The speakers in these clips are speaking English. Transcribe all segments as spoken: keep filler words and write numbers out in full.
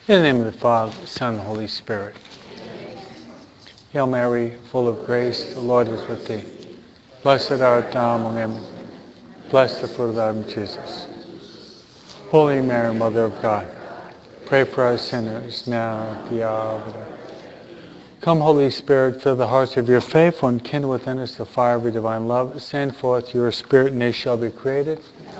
In the name of the Father, Son, and Holy Spirit. Hail Mary, full of grace, the Lord is with thee. Blessed art thou among women. Blessed the fruit of thy womb, Jesus. Holy Mary, Mother of God, pray for us sinners, now and at the hour of our death. Come, Holy Spirit, fill the hearts of your faithful and kindle within us the fire of your divine love. Send forth your Spirit, and they shall be created.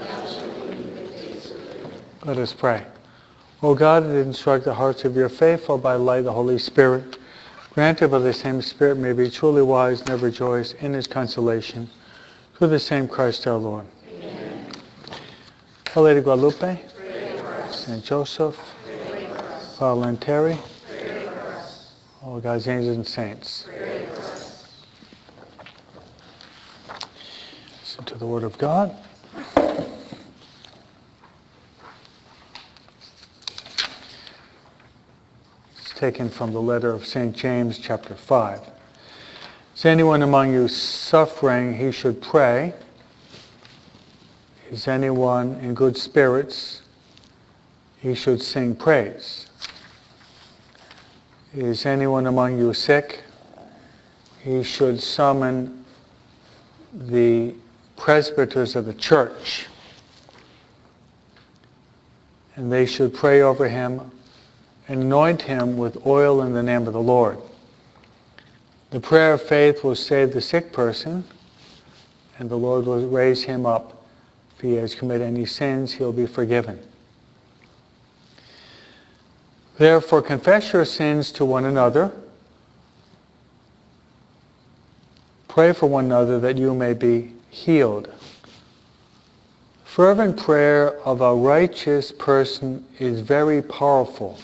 Let us pray. O God, that instruct the hearts of your faithful by the light of the Holy Spirit, grant that by the same Spirit may be truly wise and ever rejoice in his consolation. Through the same Christ our Lord. Amen. Our Lady of Guadalupe, Saint Joseph, Father and Terry, all God's angels and saints. Listen to the Word of God. Taken from the letter of Saint James, chapter five. Is anyone among you suffering? He should pray. Is anyone in good spirits? He should sing praise. Is anyone among you sick? He should summon the presbyters of the church, and they should pray over him, anoint him with oil in the name of the Lord. The prayer of faith will save the sick person, and the Lord will raise him up. If he has committed any sins, he'll be forgiven. Therefore, confess your sins to one another. Pray for one another that you may be healed. Fervent prayer of a righteous person is very powerful.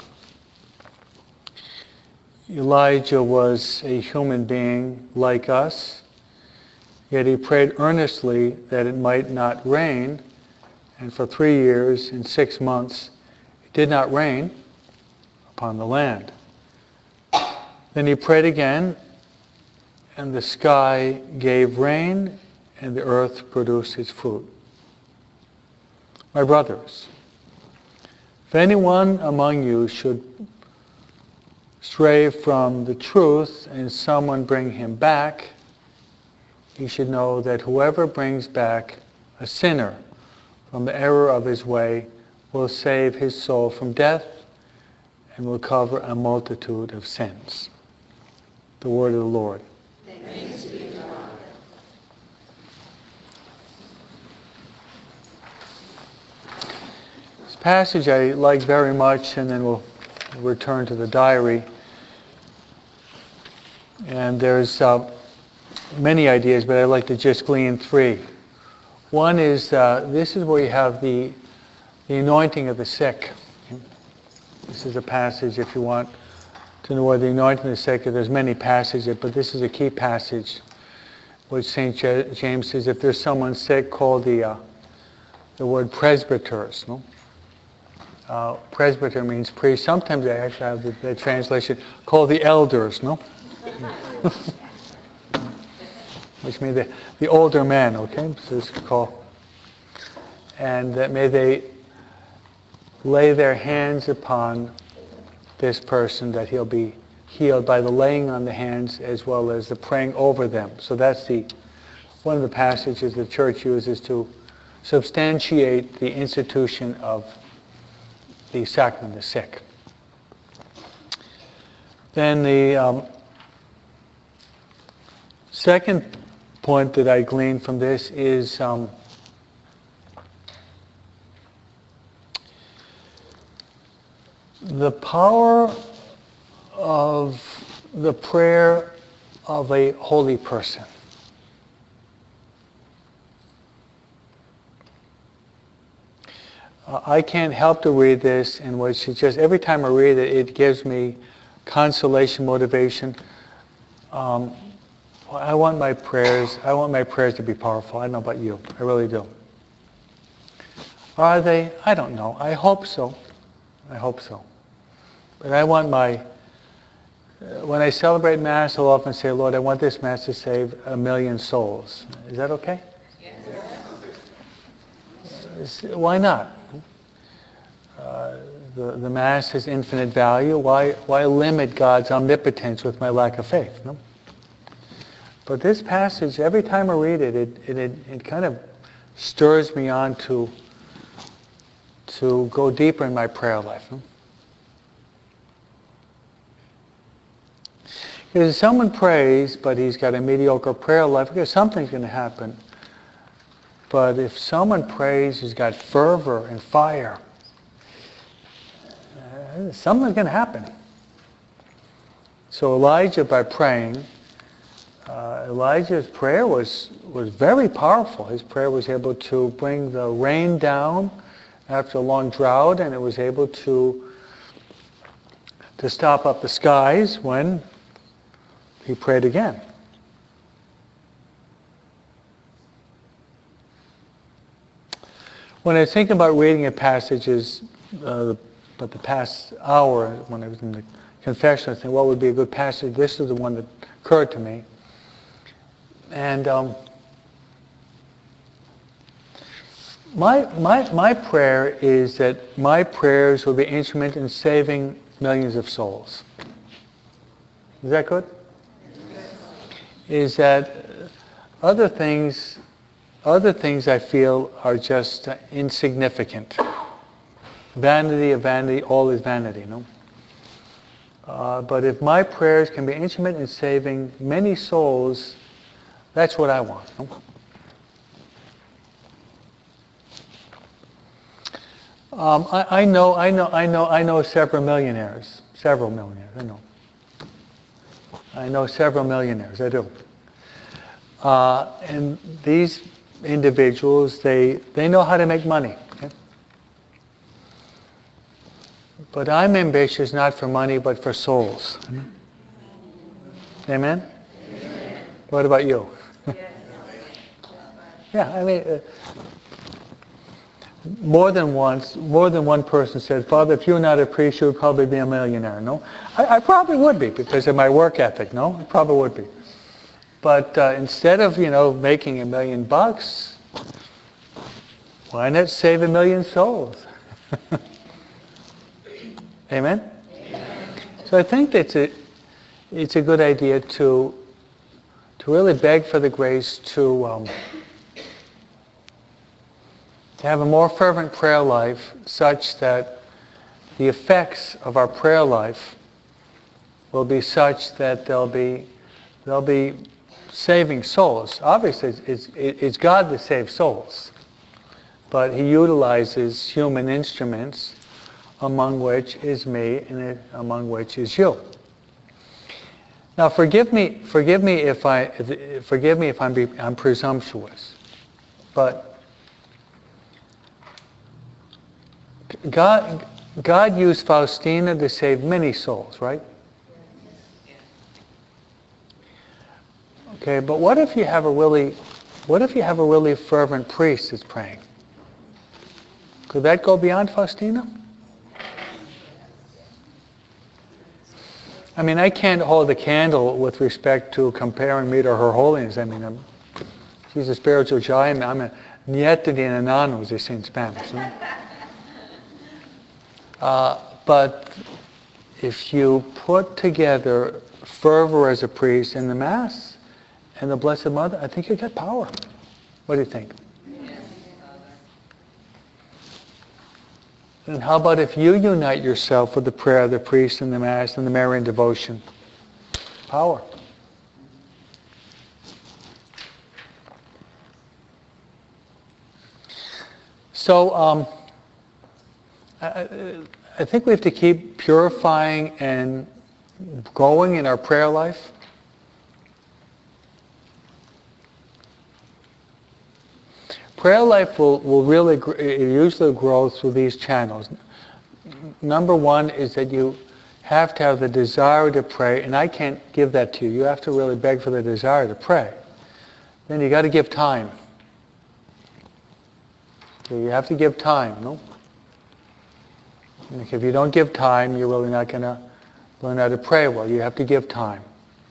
Elijah was a human being like us, yet he prayed earnestly that it might not rain, and for three years and six months it did not rain upon the land. Then he prayed again, and the sky gave rain, and the earth produced its fruit. My brothers, if anyone among you should stray from the truth and someone bring him back, he should know that whoever brings back a sinner from the error of his way will save his soul from death and will cover a multitude of sins. The word of the Lord. Thanks be to God. This passage I like very much, and then we'll return to the diary. And there's uh, many ideas, but I'd like to just glean three. One is, uh, this is where you have the, the anointing of the sick. This is a passage, if you want to know where the anointing of the sick, there's many passages, but this is a key passage, which Saint James says, if there's someone sick, call the, uh, the word presbyters. No? Uh, presbyter means priest. Sometimes they actually have the, the translation, call the elders, no? Which means the, the older men, okay? So it's called. And that may they lay their hands upon this person, that he'll be healed by the laying on the hands as well as the praying over them. So that's the one of the passages the church uses to substantiate the institution of the sacrament of the sick. Then the um, second point that I glean from this is um, the power of the prayer of a holy person. Uh, I can't help to read this, in which it just every time I read it, it gives me consolation, motivation. Um, I want my prayers. I want my prayers to be powerful. I don't know about you. I really do. Are they? I don't know. I hope so. I hope so. But I want my. Uh, when I celebrate Mass, I'll often say, "Lord, I want this Mass to save a million souls." Is that okay? Yes. Uh, why not? Uh, the, the Mass has infinite value. Why, why limit God's omnipotence with my lack of faith? No? But this passage, every time I read it, it, it, it, it kind of stirs me on to, to go deeper in my prayer life. No? Because if someone prays, but he's got a mediocre prayer life, because something's going to happen. But if someone prays, he's got fervor and fire, uh, something's going to happen. So Elijah, by praying, uh, Elijah's prayer was, was very powerful. His prayer was able to bring the rain down after a long drought, and it was able to, to stop up the skies when he prayed again. When I was thinking about reading a passages, uh, but the past hour, when I was in the confession, I was thinking, what would be a good passage? This is the one that occurred to me. And um, my, my, my prayer is that my prayers will be instrument in saving millions of souls. Is that good? Is that other things, other things I feel are just uh, insignificant. Vanity of vanity, all is vanity, no? Uh, but if my prayers can be instrument in saving many souls, that's what I want. No? Um, I, I know, I know, I know, I know several millionaires, several millionaires. I know. I know several millionaires, I do. Uh, and these individuals, they, they know how to make money. Okay? But I'm ambitious not for money, but for souls. Amen? Amen? Amen. What about you? Yeah, I mean, uh, more than once, more than one person said, Father, if you were not a priest, you would probably be a millionaire, no? I, I probably would be because of my work ethic, no? I probably would be. But uh, instead of, you know, making a million bucks, why not save a million souls? Amen? Amen? So I think that it's a, it's a good idea to, to really beg for the grace to, um, to have a more fervent prayer life such that the effects of our prayer life will be such that they'll be, they'll be saving souls. Obviously, it's, it's, it's God that saves souls. But He utilizes human instruments, among which is me and among which is you. Now, forgive me, forgive me if I, forgive me if I'm, be, I'm presumptuous, but God, God used Faustina to save many souls, right? Okay, but what if you have a really, what if you have a really fervent priest that's praying? Could that go beyond Faustina? I mean, I can't hold a candle with respect to comparing me to Her Holiness. I mean, I'm, she's a spiritual giant. I'm a nieta de enano, as they say in Spanish. No? Uh, but if you put together fervor as a priest in the Mass and the Blessed Mother, I think you get power. What do you think? And how about if you unite yourself with the prayer of the priest and the Mass and the Marian devotion? Power. So, um, I, I think we have to keep purifying and going in our prayer life. Prayer life will, will really, it usually grows through these channels. Number one is that you have to have the desire to pray, and I can't give that to you. You have to really beg for the desire to pray. Then you got to give time. So you have to give time, no? And if you don't give time, you're really not going to learn how to pray well. You have to give time.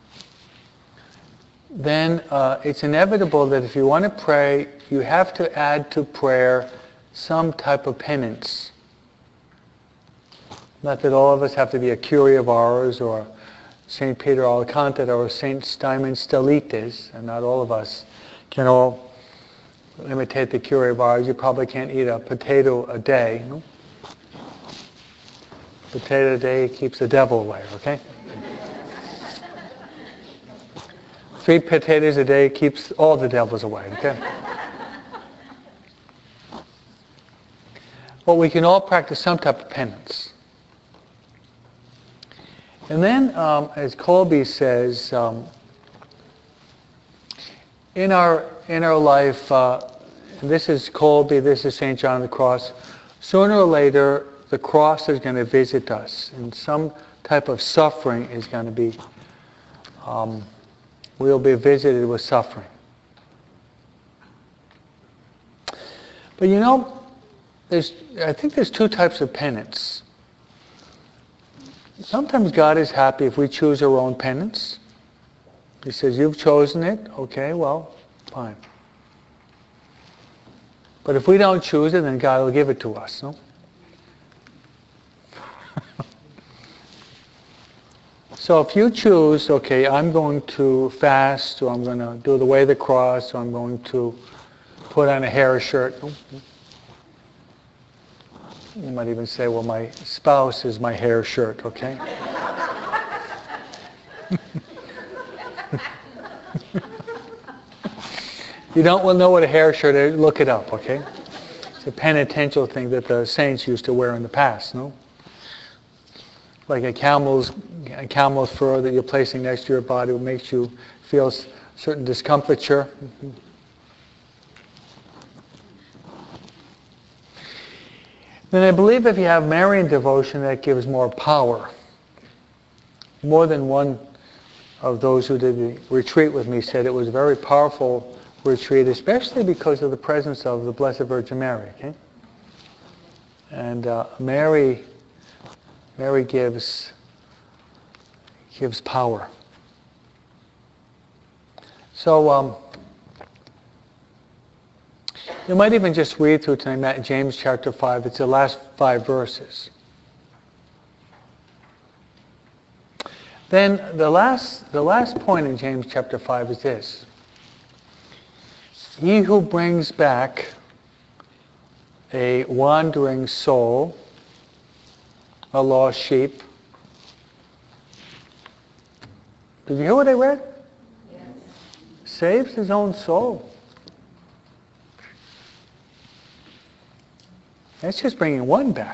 Then uh, it's inevitable that if you want to pray, you have to add to prayer some type of penance. Not that all of us have to be a Curie of ours or Saint Peter Alcantara or Saint Simon Stylites, and not all of us can all imitate the Curie of ours. You probably can't eat a potato a day. No? Potato a day keeps the devil away, okay? Three potatoes a day keeps all the devils away, okay? Well, we can all practice some type of penance. And then, um, as Colby says, um, in our in our life, uh, and this is Colby, this is Saint John of the Cross, sooner or later, the cross is going to visit us, and some type of suffering is going to be, um, we'll be visited with suffering. But you know, there's, I think there's two types of penance. Sometimes God is happy if we choose our own penance. He says, you've chosen it, okay, well, fine. But if we don't choose it, then God will give it to us, no? So if you choose, okay, I'm going to fast, or I'm going to do the way of the cross, or I'm going to put on a hair shirt. You might even say, well, my spouse is my hair shirt, okay? You don't well know what a hair shirt is, look it up, okay? It's a penitential thing that the saints used to wear in the past, no? Like a camel's, a camel's fur that you're placing next to your body makes you feel certain discomfiture. Then I believe if you have Marian devotion, that gives more power. More than one of those who did the retreat with me said it was a very powerful retreat, especially because of the presence of the Blessed Virgin Mary. Okay? And uh, Mary, Mary gives gives power. So um, you might even just read through tonight James chapter five. It's the last five verses. Then the last the last point in James chapter five is this. He who brings back a wandering soul, a lost sheep. Did you hear what I read? Yes. Saves his own soul. That's just bringing one back.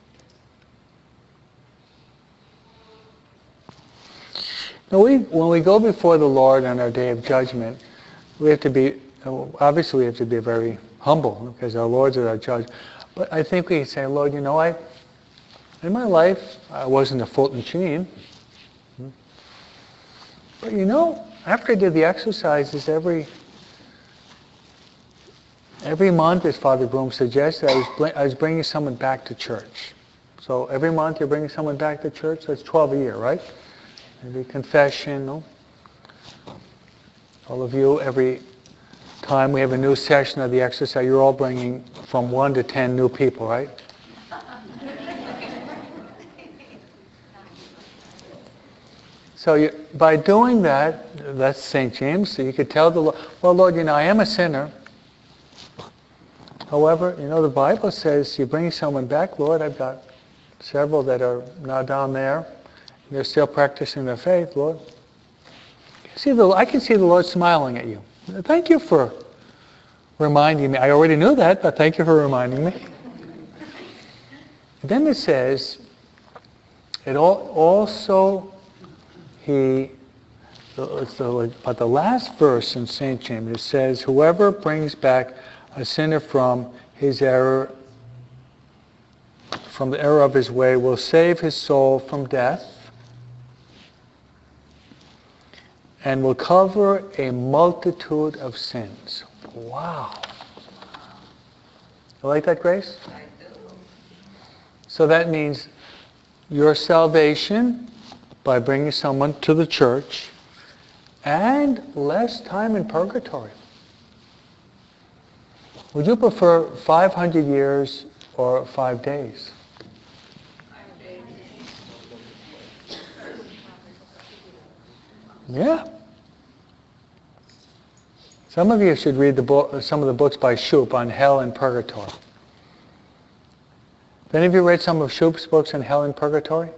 Now, we, when we go before the Lord on our day of judgment, we have to be, obviously we have to be very humble because our Lord's our judge. But I think we can say, Lord, you know, I, in my life, I wasn't a Fulton Sheen. But you know, after I did the exercises every every month, as Father Broom suggested, I was, I was bringing someone back to church. So every month you're bringing someone back to church, that's twelve a year, right? Every confession, no? All of you, every time we have a new session of the exercise, you're all bringing from one to ten new people, right? So you, by doing that, that's Saint James, so you could tell the Lord, well, Lord, you know, I am a sinner. However, you know, the Bible says you bring someone back, Lord, I've got several that are now down there. They're still practicing their faith, Lord. See, the, I can see the Lord smiling at you. Thank you for reminding me. I already knew that, but thank you for reminding me. And then it says, it all, also he, it's the, but the last verse in Saint James, it says, whoever brings back a sinner from his error, from the error of his way, will save his soul from death and will cover a multitude of sins. Wow. You like that, Grace? I do. So that means your salvation by bringing someone to the church and less time in purgatory. Would you prefer five hundred years or five days? Five days. Yeah. Some of you should read the book, some of the books by Shoup on hell and purgatory. Have any of you read some of Shoup's books on hell and purgatory?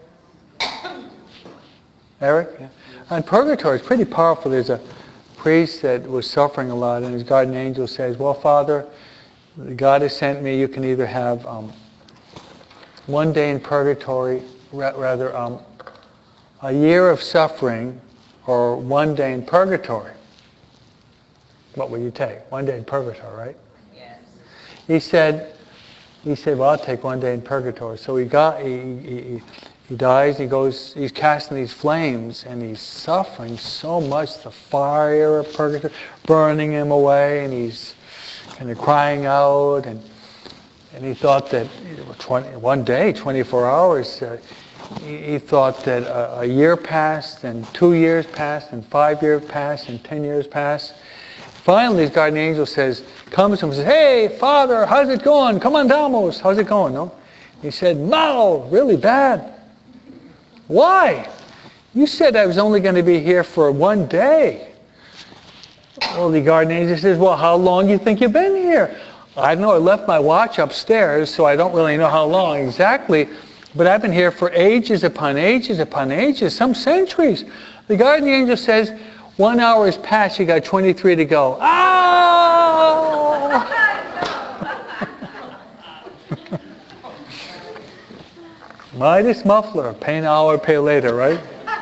Eric? Yeah. On purgatory, it's pretty powerful. There's a priest that was suffering a lot, and his guardian angel says, well, Father, God has sent me. You can either have um, one day in purgatory, ra- rather um, a year of suffering, or one day in purgatory. What will you take? One day in purgatory, right? Yes. He said, he said, well, I'll take one day in purgatory. So he got, he, he, he dies, he goes, he's casting these flames, and he's suffering so much, the fire of purgatory burning him away, and he's kind of crying out, and and he thought that twenty, one day, twenty-four hours, uh, he, he thought that a, a year passed, and two years passed, and five years passed, and ten years passed. Finally, his guardian angel says, comes to him and says, hey, Father, how's it going? Come on, Damos, how's it going? No? He said, no, really bad. Why? You said I was only going to be here for one day. Well, the guardian angel says, well, how long do you think you've been here? I don't know, I left my watch upstairs, so I don't really know how long exactly, but I've been here for ages upon ages upon ages, some centuries. The guardian angel says, one hour has passed, you got twenty-three to go. Ah! Midas muffler, pay now or pay later, right?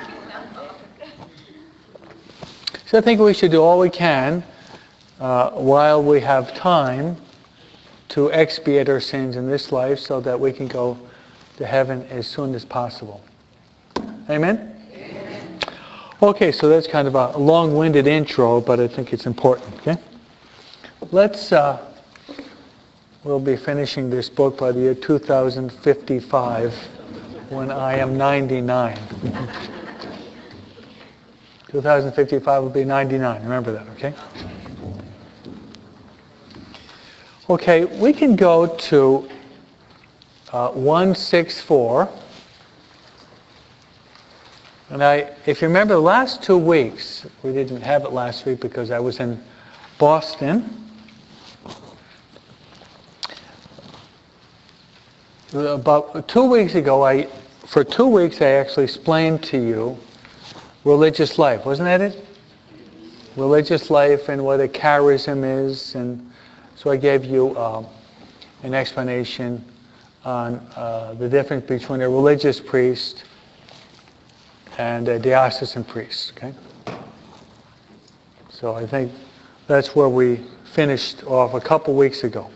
So I think we should do all we can uh, while we have time to expiate our sins in this life so that we can go to heaven as soon as possible. Amen? Amen. Okay, so that's kind of a long-winded intro, but I think it's important, okay? Let's, uh, we'll be finishing this book by the year two thousand fifty-five when I am ninety-nine. two thousand fifty-five will be ninety-nine, remember that, okay? Okay, we can go to uh, one sixty-four. And I, if you remember the last two weeks, we didn't have it last week because I was in Boston. About two weeks ago, I, for two weeks, I actually explained to you religious life. Wasn't that it? Religious life and what a charism is, and so I gave you uh, an explanation on uh, the difference between a religious priest and a diocesan priest. Okay, so I think that's where we finished off a couple weeks ago.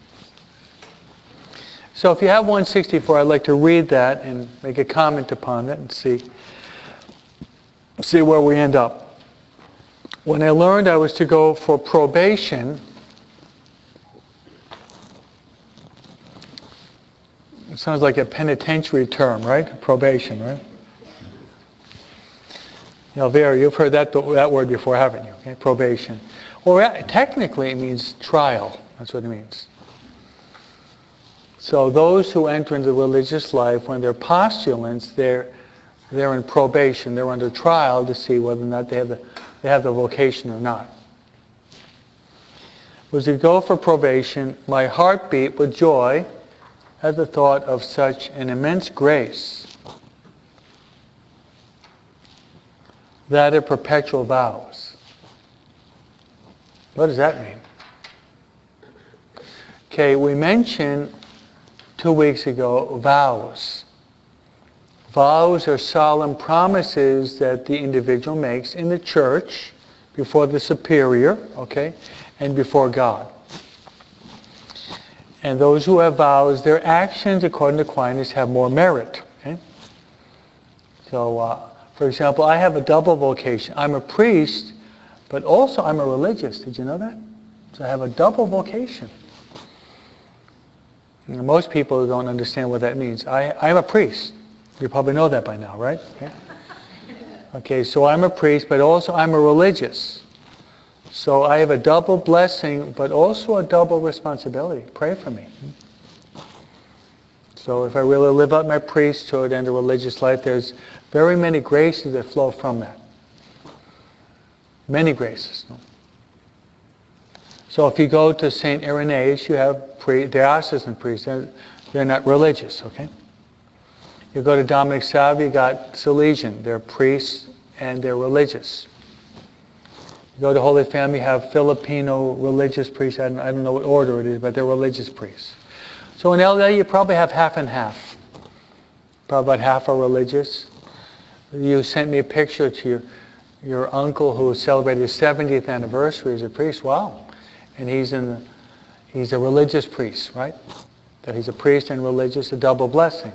So if you have one sixty-four, I'd like to read that and make a comment upon it and see see where we end up. When I learned I was to go for probation, it sounds like a penitentiary term, right? Probation, right? You know, Vera, you've heard that that word before, haven't you? Okay, probation. Well, technically it means trial. That's what it means. So those who enter into religious life, when they're postulants, they're they're in probation. They're under trial to see whether or not they have the they have the vocation or not. Was to go for probation, my heart beat with joy at the thought of such an immense grace that of perpetual vows. What does that mean? Okay, we mentioned two weeks ago vows. Vows are solemn promises that the individual makes in the church before the superior, okay, and before God. And those who have vows, their actions, according to Aquinas, have more merit. Okay? So, uh, for example, I have a double vocation. I'm a priest, but also I'm a religious. Did you know that? So I have a double vocation. And most people don't understand what that means. I, I'm a priest. You probably know that by now, right? Okay. Okay, so I'm a priest, but also I'm a religious. So I have a double blessing, but also a double responsibility. Pray for me. So if I really live out my priesthood and a religious life, there's very many graces that flow from that. Many graces. No? So if you go to Saint Irenaeus, you have pre- diocesan priests. They're, they're not religious, okay? You go to Dominic Savio, you got Salesian. They're priests and they're religious. You go to Holy Family, you have Filipino religious priests. I don't, I don't know what order it is, but they're religious priests. So in L A, you probably have half and half. Probably about half are religious. You sent me a picture to your, your uncle who celebrated his seventieth anniversary as a priest. Wow. And he's in the, he's a religious priest, right? That he's a priest and religious, a double blessing.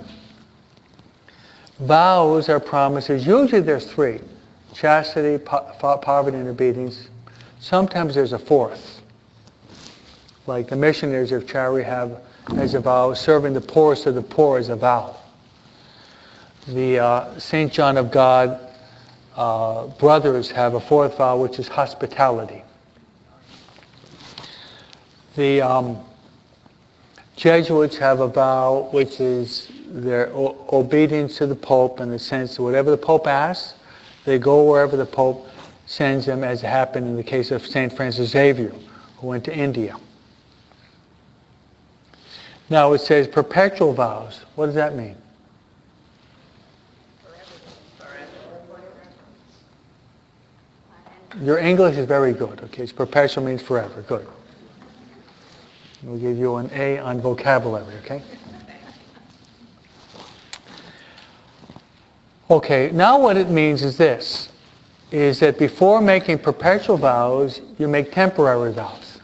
Vows are promises. Usually there's three. Chastity, po- poverty, and obedience. Sometimes there's a fourth. Like the missionaries of charity have as a vow, serving the poorest of the poor as a vow. The uh, Saint John of God uh, brothers have a fourth vow, which is hospitality. The um, Jesuits have a vow, which is their o- obedience to the Pope, in the sense that whatever the Pope asks, they go wherever the Pope sends them, as happened in the case of Saint Francis Xavier, who went to India. Now it says perpetual vows. What does that mean? Your English is very good. Okay, it's perpetual means forever. Good. We'll give you an A on vocabulary. Okay. Okay. Now what it means is this: is that before making perpetual vows, you make temporary vows.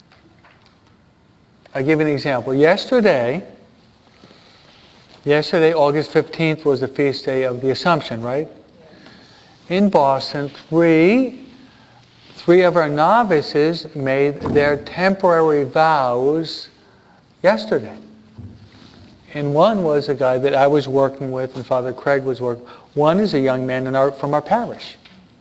I'll give you an example. Yesterday, yesterday, August fifteenth, was the feast day of the Assumption, right? In Boston, three, three of our novices made their temporary vows yesterday. And one was a guy that I was working with and Father Craig was working. One is a young man in our, from our parish.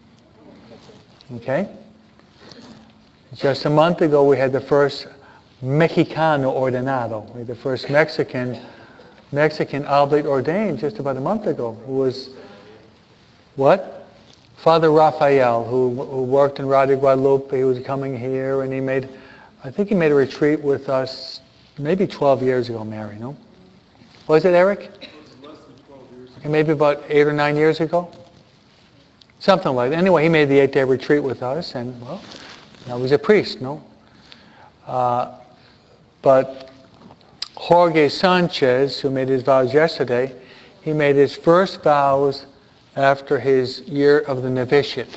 Okay? Just a month ago, we had the first Mexicano ordenado, we had the first Mexican Mexican oblate ordained just about a month ago, who was, what? Father Raphael, who, who worked in Radio Guadalupe. He was coming here, and he made, I think he made a retreat with us maybe twelve years ago, Mary, no? Was it, Eric? It was less than twelve years ago. Maybe about eight or nine years ago? Something like that. Anyway, he made the eight-day retreat with us, and, well, now he's a priest, no? Uh, but Jorge Sanchez, who made his vows yesterday, he made his first vows after his year of the novitiate.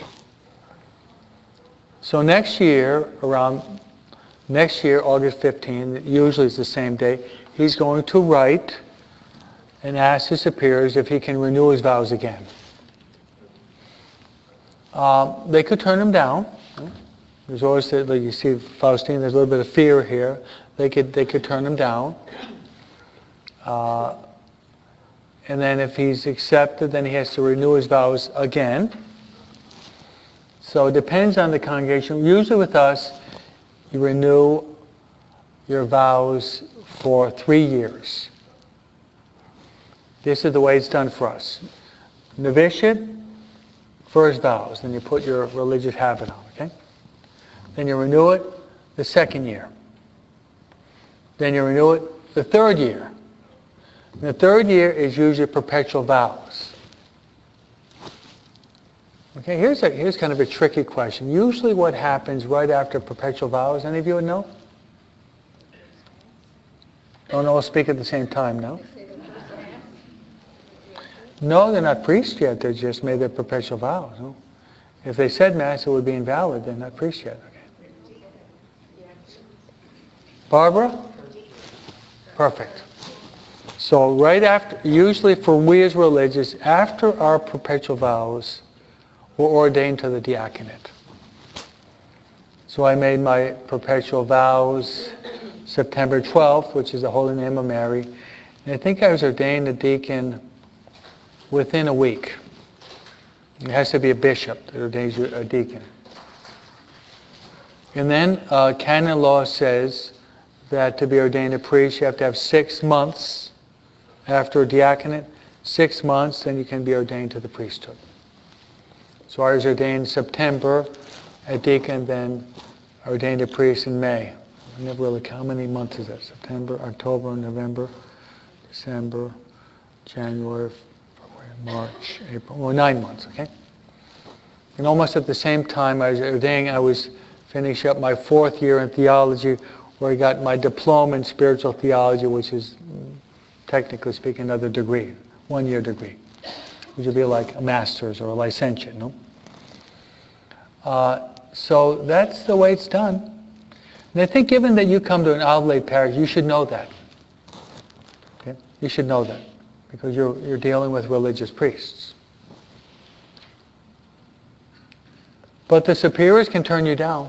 So next year, around next year, August fifteenth, usually it's the same day, he's going to write and ask his superiors if he can renew his vows again. Um, they could turn him down. There's always, like you see, Faustine, there's a little bit of fear here. They could they could turn him down. Uh, and then if he's accepted, then he has to renew his vows again. So it depends on the congregation. Usually with us, you renew your vows for three years. This is the way it's done for us. Novitiate, first vows. Then you put your religious habit on, okay? Then you renew it the second year. Then you renew it the third year. And the third year is usually perpetual vows. Okay, here's a, here's kind of a tricky question. Usually what happens right after perpetual vows, any of you would know? Don't all speak at the same time, no? No, they're not priests yet. They just made their perpetual vows. No? If they said Mass, it would be invalid. They're not priests yet. Okay. Barbara? Perfect. So right after, usually for we as religious, after our perpetual vows, we're ordained to the diaconate. So I made my perpetual vows September twelfth, which is the Holy Name of Mary. And I think I was ordained a deacon within a week. It has to be a bishop that ordains you a deacon. And then uh, canon law says that to be ordained a priest, you have to have six months after a diaconate. Six months, then you can be ordained to the priesthood. So I was ordained September a deacon, then ordained a priest in May. I never really, how many months is that? September, October, November, December, January, February, March, April, well, nine months, okay? And almost at the same time I was ordained, I was finishing up my fourth year in theology, where I got my diploma in spiritual theology, which is, technically speaking, another degree, one-year degree, which would be like a master's or a licentiate, no? Uh, so that's the way it's done. And I think given that you come to an oblate parish, you should know that. Okay? You should know that, because you're, you're dealing with religious priests. But the superiors can turn you down.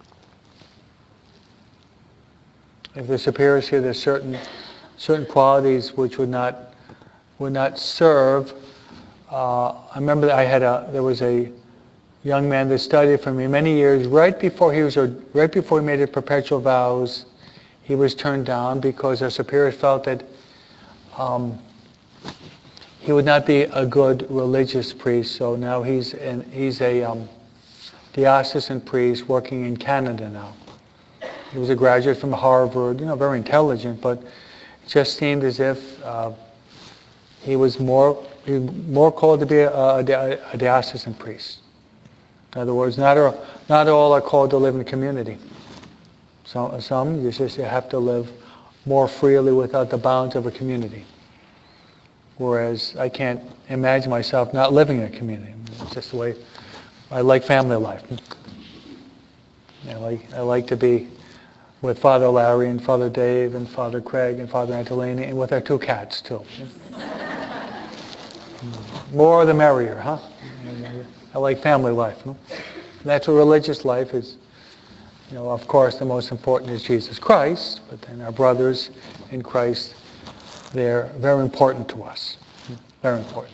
If the superiors see there's certain certain qualities which would not would not serve. Uh, I remember that I had a there was a young man that studied for me many years. Right before he was right before he made his perpetual vows, he was turned down because our superiors felt that um, he would not be a good religious priest. So now he's an, he's a um, diocesan priest working in Canada now. He was a graduate from Harvard, you know, very intelligent, but it just seemed as if uh, he was more he was more called to be a, a, a diocesan priest. In other words, not all, not all are called to live in a community. So, some you just have to live more freely without the bounds of a community. Whereas I can't imagine myself not living in a community. It's just the way I like family life. I like I like to be with Father Larry and Father Dave and Father Craig and Father Antolini, and with our two cats too. More the merrier, huh? I like family life. No? That's what religious life is. You know, of course, the most important is Jesus Christ, but then our brothers in Christ, they're very important to us. Very important.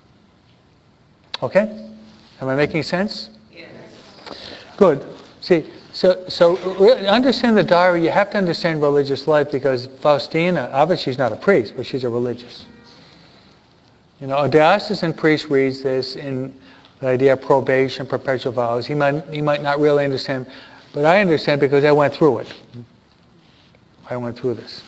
Okay? Am I making sense? Yes. Good. See, so so understand the diary. You have to understand religious life, because Faustina, obviously she's not a priest, but she's a religious. You know, a diocesan priest reads this in the idea of probation, perpetual vows. He might he might not really understand, but I understand because I went through it. I went through this.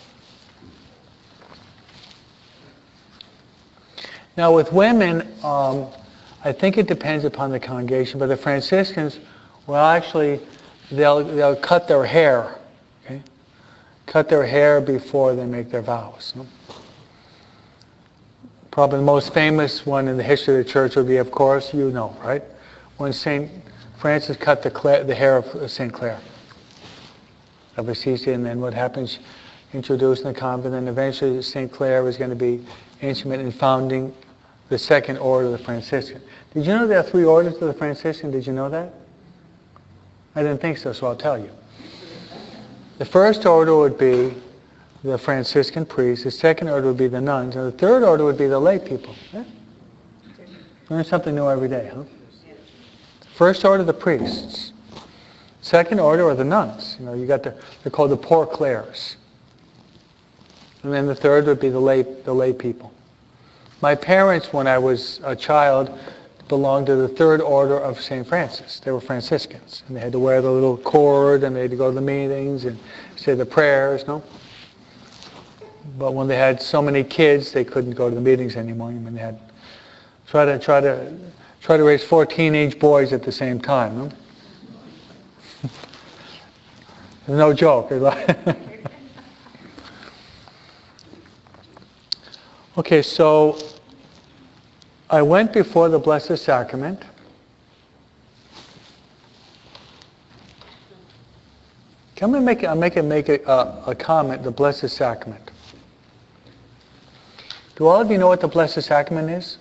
Now with women, um, I think it depends upon the congregation, but the Franciscans, well, actually, they'll they'll cut their hair, okay? Cut their hair before they make their vows. No? Probably the most famous one in the history of the church would be, of course, you know, right? When Saint Francis cut the, Clare, the hair of Saint Clare of Assisi, and then what happens? Introduced in the convent, and eventually Saint Clare was going to be instrument in founding the second order of the Franciscan. Did you know there are three orders of the Franciscan? Did you know that? I didn't think so, so I'll tell you. The first order would be the Franciscan priests. The second order would be the nuns. And the third order would be the lay people. Yeah? Learn something new every day, huh? First order, the priests. Second order are the nuns. You know, you got the, they're called the Poor Clares. And then the third would be the lay, the lay people. My parents, when I was a child, belonged to the third order of Saint Francis. They were Franciscans. And they had to wear the little cord, and they had to go to the meetings and say the prayers, no? But when they had so many kids, they couldn't go to the meetings anymore. I mean, they had try to try to try to raise four teenage boys at the same time. No, no joke. Okay, so I went before the Blessed Sacrament. Can we make I make it make a, a, a comment? The Blessed Sacrament. Do all of you know what the Blessed Sacrament is?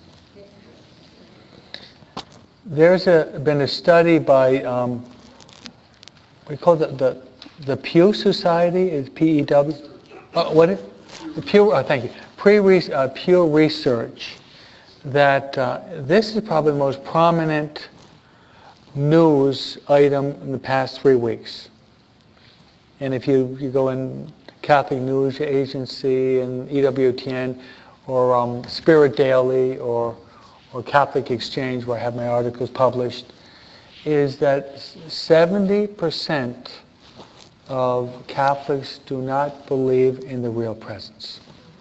There's a, been a study by, um, we call it the, the, the Pew Society, is P E W? Uh, what is the Pew, oh, thank you. Pre uh, Pew Research, that uh, this is probably the most prominent news item in the past three weeks. And if you, you go in Catholic News Agency and E W T N, or um, Spirit Daily, or or Catholic Exchange, where I have my articles published, is that seventy percent of Catholics do not believe in the real presence.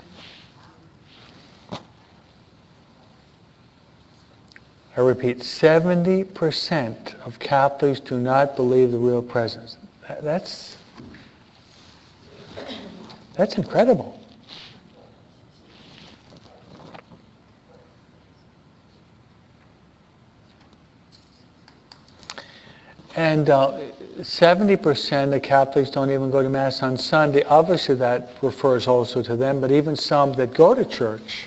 I repeat, seventy percent of Catholics do not believe the real presence. That's, that's incredible. And uh, seventy percent of Catholics don't even go to Mass on Sunday. Obviously that refers also to them, but even some that go to church,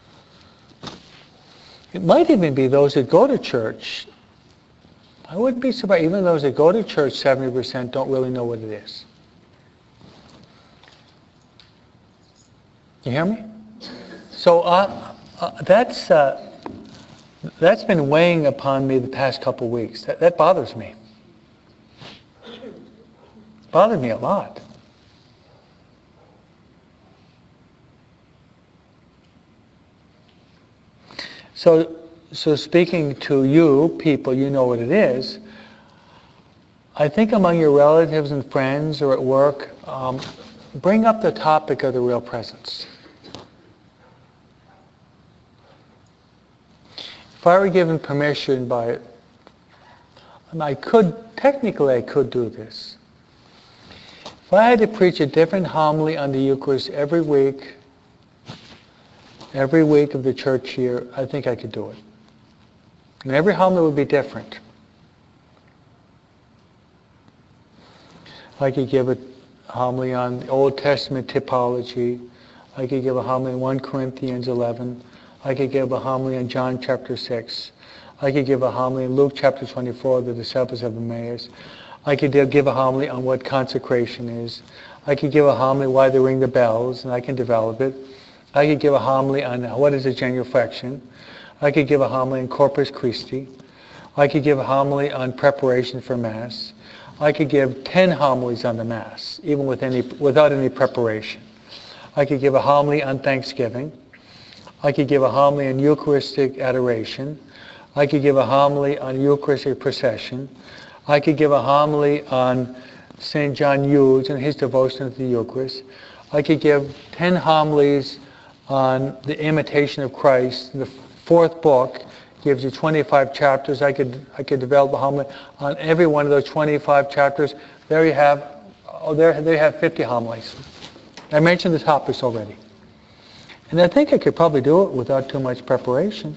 it might even be those that go to church. I wouldn't be surprised, even those that go to church, seventy percent don't really know what it is. You hear me? So uh, uh, that's, uh, that's been weighing upon me the past couple weeks. That, that bothers me. Bothered me a lot. So, so speaking to you people, you know what it is. I think among your relatives and friends or at work, um, bring up the topic of the real presence. If I were given permission by, I could, technically I could do this. If I had to preach a different homily on the Eucharist every week, every week of the church year, I think I could do it. And every homily would be different. I could give a homily on the Old Testament typology. I could give a homily on First Corinthians eleven. I could give a homily on John chapter six. I could give a homily on Luke chapter twenty-four, the disciples of Emmaus. I could give a homily on what consecration is. I could give a homily why they ring the bells, and I can develop it. I could give a homily on what is a genuflection. I could give a homily on Corpus Christi. I could give a homily on preparation for Mass. I could give ten homilies on the Mass, even with any, without any preparation. I could give a homily on Thanksgiving. I could give a homily on Eucharistic adoration. I could give a homily on Eucharistic procession. I could give a homily on Saint John Eudes and his devotion to the Eucharist. I could give ten homilies on the imitation of Christ. The fourth book gives you twenty-five chapters. I could I could develop a homily on every one of those twenty-five chapters. There you have, oh, there there you have fifty homilies. I mentioned the topics already. And I think I could probably do it without too much preparation.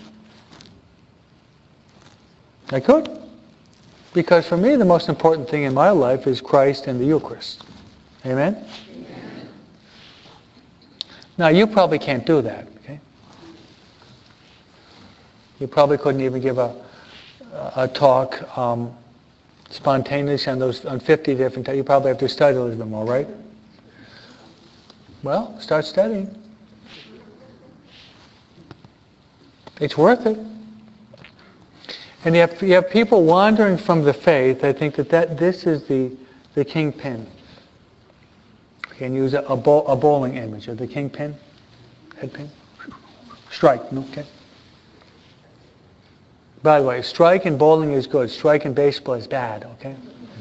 I could. Because for me, the most important thing in my life is Christ and the Eucharist. Amen? Amen. Now, you probably can't do that, okay? You probably couldn't even give a, a talk um, spontaneously on those on fifty different types. You probably have to study a little bit more, right? Well, start studying. It's worth it. And you have, you have people wandering from the faith. I think that, that this is the, the kingpin. You can use a, a, bowl, a bowling image of the kingpin, head pin. Strike, okay? By the way, strike in bowling is good. Strike in baseball is bad, okay?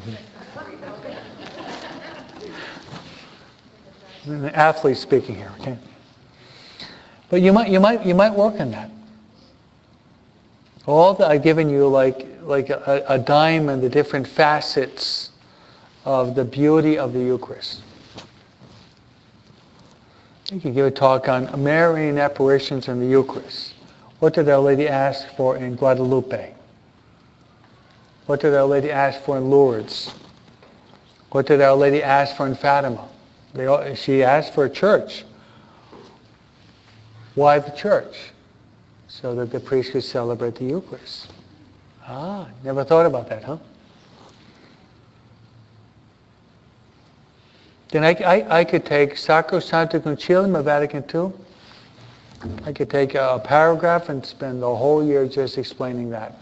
Mm-hmm. The athlete speaking here, okay? But you might, you might, you might work on that. All that I've given you, like like a, a diamond, the different facets of the beauty of the Eucharist. You could give a talk on Marian apparitions in the Eucharist. What did Our Lady ask for in Guadalupe? What did Our Lady ask for in Lourdes? What did Our Lady ask for in Fatima? They all, she asked for a church. Why the church? So that the priest could celebrate the Eucharist. Ah, never thought about that, huh? Then I, I, I could take Sacrosanctum Concilium of Vatican Two. I could take a paragraph and spend the whole year just explaining that.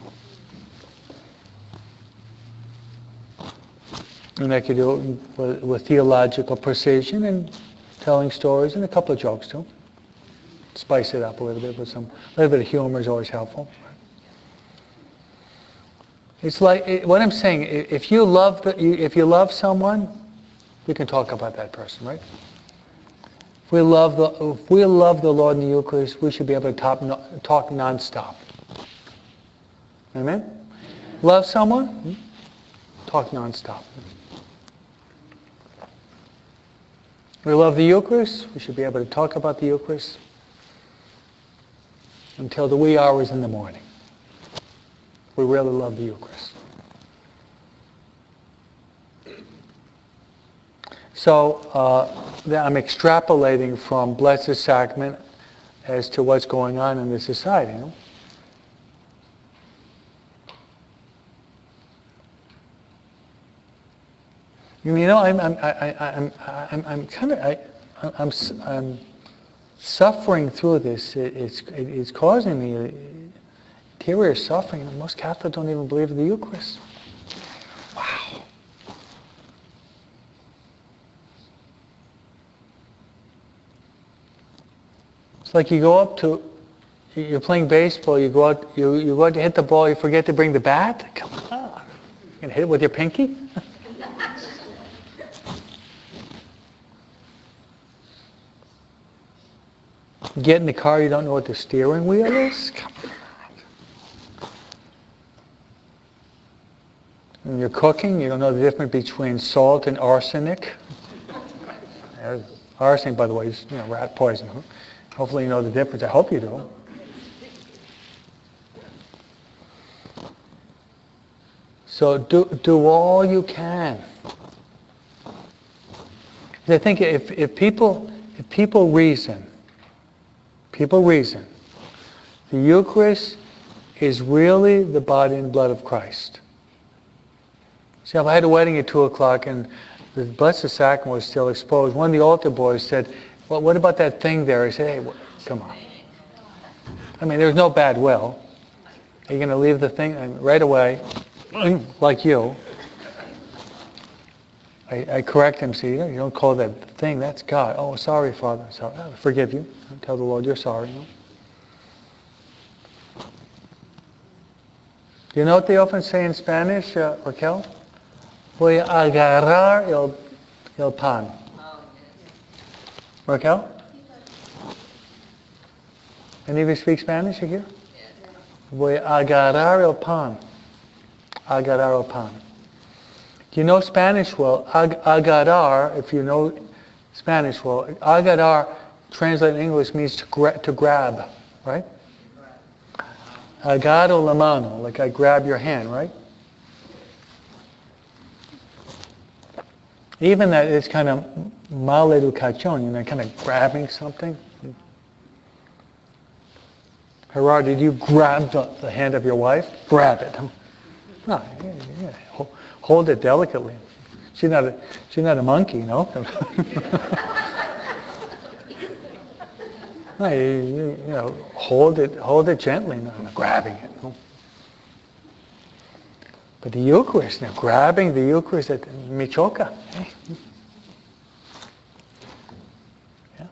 And I could do it with, with theological precision and telling stories and a couple of jokes too. Spice it up a little bit with some, a little bit of humor is always helpful. It's like, it, what I'm saying, if you love the, if you love someone, we can talk about that person, right? If we love the, if we love the Lord in the Eucharist, we should be able to top, talk nonstop. Amen? Love someone? Talk nonstop. We love the Eucharist, we should be able to talk about the Eucharist until the wee hours in the morning. We really love the Eucharist. So uh, I'm extrapolating from Blessed Sacrament as to what's going on in the society. You know? You know, I'm, I'm, I, I'm, I'm, I'm kind of, I, I'm, I'm suffering through this. It, it's, it's causing me interior suffering. Most Catholics don't even believe in the Eucharist. Wow. It's like you go up to, you're playing baseball, you go out, you, you go out to hit the ball, you forget to bring the bat? Come on. You're going to hit it with your pinky? You get in the car, you don't know what the steering wheel is? Come on. When you're cooking, you don't know the difference between salt and arsenic. Arsenic, by the way, is you know, rat poison. Huh? Hopefully you know the difference. I hope you do. So do do all you can. I think if, if people if people reason, people reason, the Eucharist is really the body and blood of Christ. See, if I had a wedding at two o'clock and the Blessed Sacrament was still exposed, one of the altar boys said, well, what about that thing there? I said, hey, well, come on. I mean, there's no bad will. Are you going to leave the thing? I mean, right away, like you. I, I correct him, see, you don't call that thing, that's God. Oh, sorry, Father. Sorry. I forgive you. Tell the Lord you're sorry. You know? Do you know what they often say in Spanish, uh, Raquel? Voy a agarrar el, el pan. Raquel? Any of you speak Spanish here? Voy a agarrar el pan. Agarrar el pan. Do you know Spanish well? Ag- agarrar, if you know Spanish well, agarrar, translated in English, means to, gra- to grab, right? Agarro la mano, like I grab your hand, right? Even that is kind of maleducación, you know, kind of grabbing something. Gerard, did you grab the, the hand of your wife? Grab it. No, yeah, yeah. Hold it delicately. She's not a, she's not a monkey, no? No, you, you, you know, hold it, hold it gently, not grabbing it. No? But the Eucharist, now grabbing the Eucharist, at me choca. Hey. Yeah.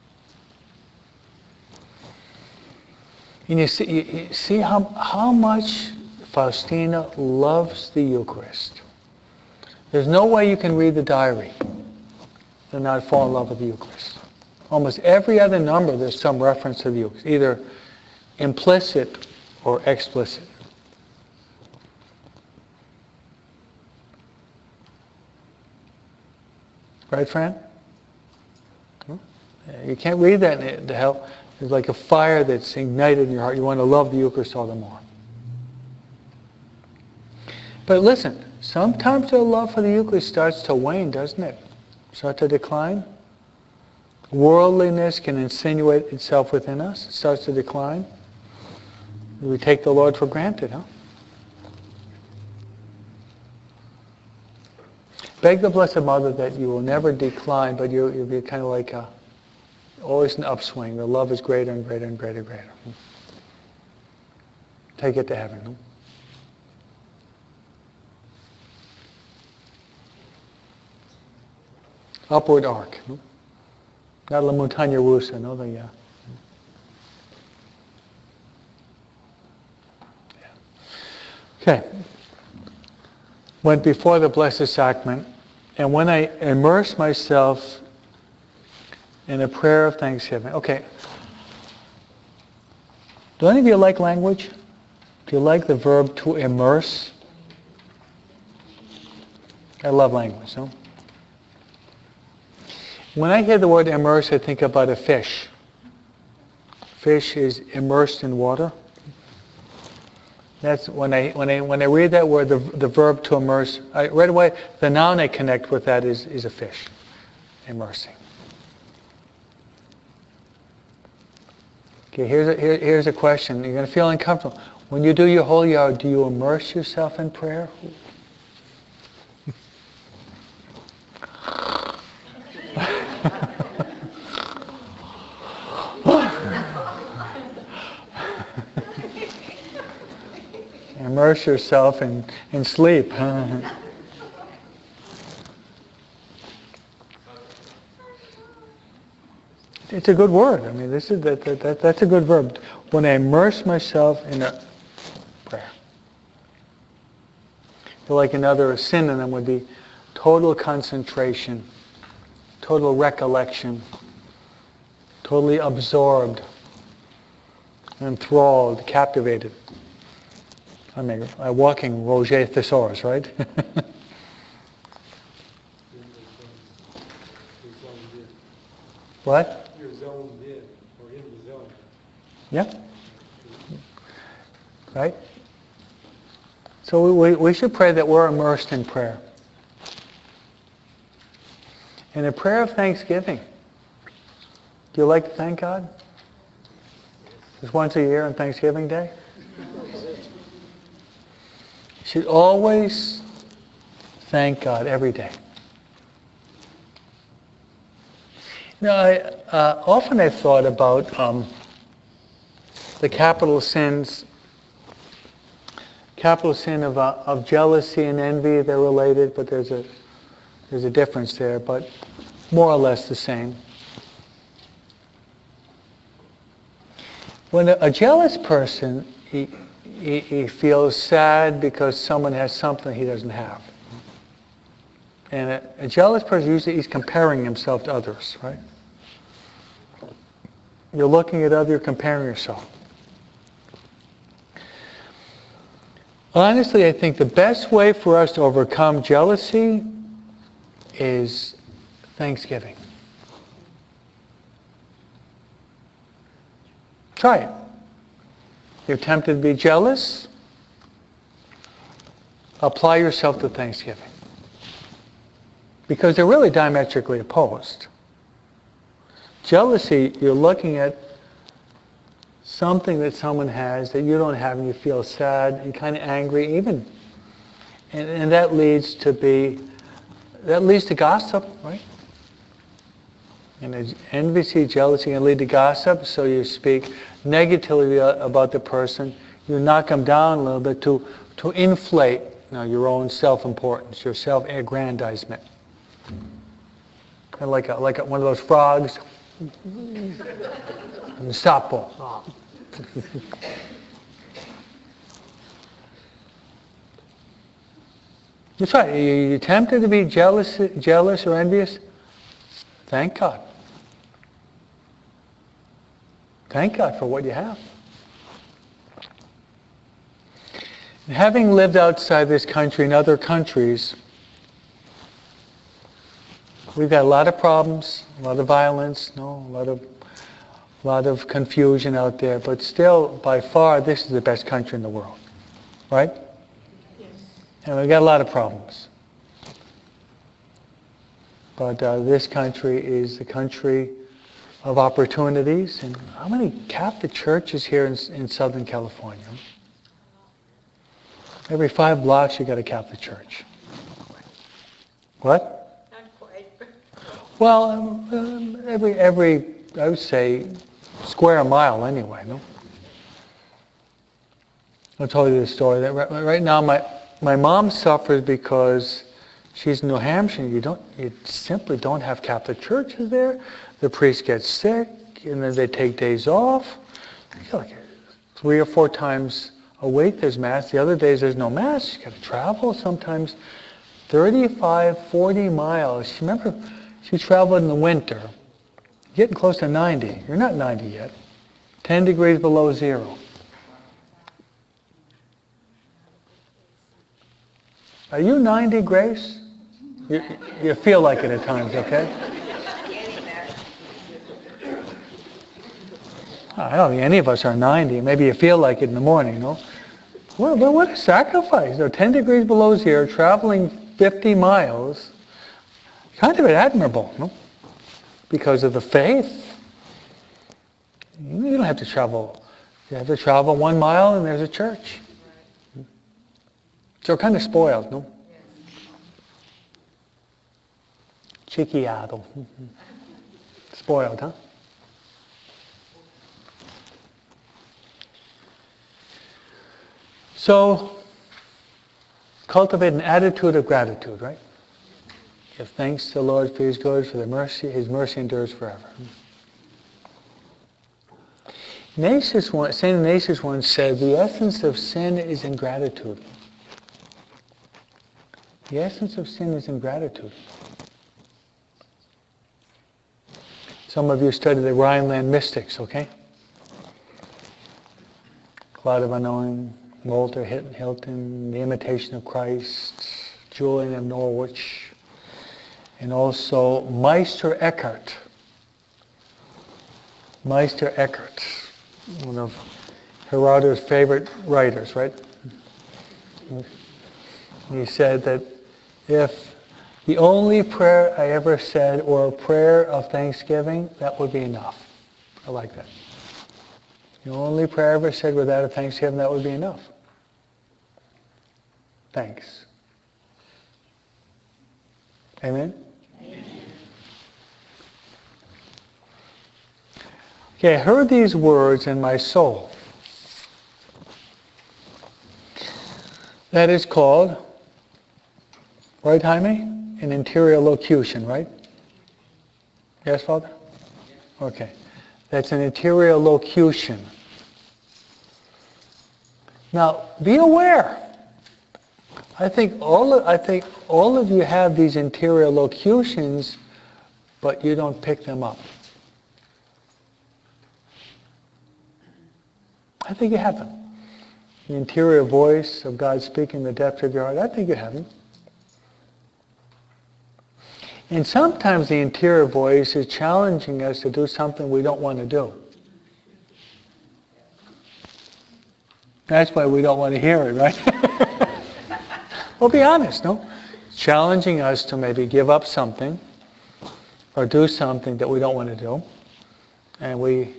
And you see, you, you see how how much Faustina loves the Eucharist. There's no way you can read the diary and not fall in love with the Eucharist. Almost every other number there's some reference to the Eucharist, either implicit or explicit. Right, Fran? You can't read that to help. It's like a fire that's ignited in your heart. You want to love the Eucharist all the more. But listen, sometimes the love for the Eucharist starts to wane, doesn't it? Start to decline. Worldliness can insinuate itself within us. It starts to decline. We take the Lord for granted, huh? Beg the Blessed Mother that you will never decline, but you'll, you'll be kind of like a, always an upswing. The love is greater and greater and greater and greater. Take it to heaven. Huh? Upward arc. No? Not la montaña rusa, no? The, uh, yeah. Okay. went before the Blessed Sacrament, and when I immerse myself in a prayer of thanksgiving. Okay. Do any of you like language? Do you like the verb to immerse? I love language, no? When I hear the word immerse, I think about a fish. Fish is immersed in water. That's when I when I when I read that word, the the verb to immerse, I, right away the noun I connect with that is is a fish, immersing. Okay, here's a here, here's a question. You're going to feel uncomfortable when you do your holy hour. Do you immerse yourself in prayer? Immerse yourself in, in sleep. It's a good word. I mean, this is that, that, that that's a good verb. When I immerse myself in a prayer. I feel like another synonym would be total concentration, total recollection, totally absorbed, enthralled, captivated. I mean, a walking Roget Thesaurus, right? What? You're zoned in, or in the zone. Yeah. Right? So we, we, we should pray that we're immersed in prayer. And a prayer of thanksgiving. Do you like to thank God? Just once a year on Thanksgiving Day? You should always thank God every day. You know, I, uh, often I've thought about um, the capital sins, capital sin of, uh, of jealousy and envy. They're related, but there's a there's a difference there, but more or less the same. When a, a jealous person, he, he, he feels sad because someone has something he doesn't have. And a, a jealous person, usually he's comparing himself to others, right? You're looking at others, you're comparing yourself. Honestly, I think the best way for us to overcome jealousy is thanksgiving. Try it. You're tempted to be jealous? Apply yourself to thanksgiving. Because they're really diametrically opposed. Jealousy, you're looking at something that someone has that you don't have and you feel sad and kind of angry even. And, and that leads to be, that leads to gossip, right? And envy, jealousy can lead to gossip, so you speak negatively about the person. You knock them down a little bit to, to inflate, you know, your own self-importance, your self-aggrandizement. Kind of like a, like a, one of those frogs. Sapo. That's right. You're tempted to be jealous, jealous or envious? Thank God. Thank God for what you have. And having lived outside this country in other countries, we've got a lot of problems, a lot of violence, no, a lot of, a lot of confusion out there. But still, by far, this is the best country in the world, right? Yes. And we've got a lot of problems. But uh, this country is the country of opportunities. And how many Catholic churches here in, in Southern California? Every five blocks you got a Catholic church. What? Not quite. Well, um, every every I would say square mile anyway. No. I'll tell you the story. That right, right now my my mom suffers because she's in New Hampshire. You don't, you simply don't have Catholic churches there. The priest gets sick, and then they take days off. Like three or four times A week there's Mass. The other days there's no Mass. You got to travel sometimes thirty-five, forty miles. Remember, she traveled in the winter, getting close to ninety. You're not ninety yet. ten degrees below zero. Are you ninety, Grace? You, you feel like it at times, okay? I don't think any of us are ninety. Maybe you feel like it in the morning, no? Well, but what a sacrifice. They're ten degrees below zero, traveling fifty miles. Kind of admirable, no? Because of the faith. You don't have to travel. You have to travel one mile and there's a church. So we're kind of spoiled, no? Chiquiado. Spoiled, huh? So, cultivate an attitude of gratitude, right? Give thanks to the Lord for His good, for the mercy. His mercy endures forever. Ignatius once, Saint Ignatius once said, the essence of sin is ingratitude. The essence of sin is ingratitude. Some of you study the Rhineland mystics, okay? Cloud of Unknowing, Walter Hilton, The Imitation of Christ, Julian of Norwich, and also Meister Eckhart. Meister Eckhart, one of Gerardo's favorite writers, right? He said that if the only prayer I ever said were a prayer of thanksgiving, that would be enough. I like that. The only prayer I ever said without a thanksgiving, that would be enough. Thanks. Amen? Amen? Okay, I heard these words in my soul. That is called, right, Jaime? An interior locution, right? Yes, Father? Okay. That's an interior locution. Now, be aware. I think all of, I think all of you have these interior locutions, but you don't pick them up. I think you have them. The interior voice of God speaking in the depths of your heart, I think you have them. And sometimes the interior voice is challenging us to do something we don't want to do. That's why we don't want to hear it, right? Well, be honest, no? Challenging us to maybe give up something or do something that we don't want to do. And we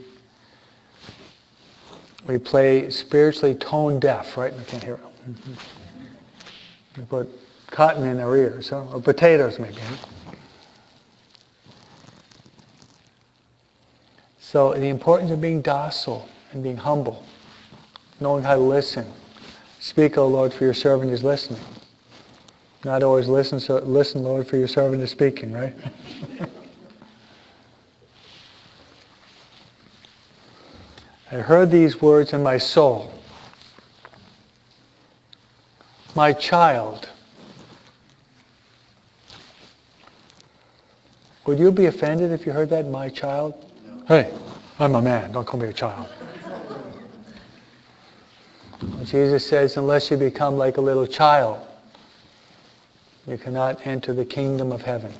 we play spiritually tone deaf, right? We can't hear it. Mm-hmm. We put cotton in our ears, huh? Or potatoes maybe. Huh? So the importance of being docile and being humble, knowing how to listen. Speak, O Lord, for your servant is listening. Not always listen, so listen, Lord, for your servant is speaking, right? I heard these words in my soul. My child. Would you be offended if you heard that, my child? Hey, I'm a man, don't call me a child. Jesus says, unless you become like a little child, you cannot enter the kingdom of heaven.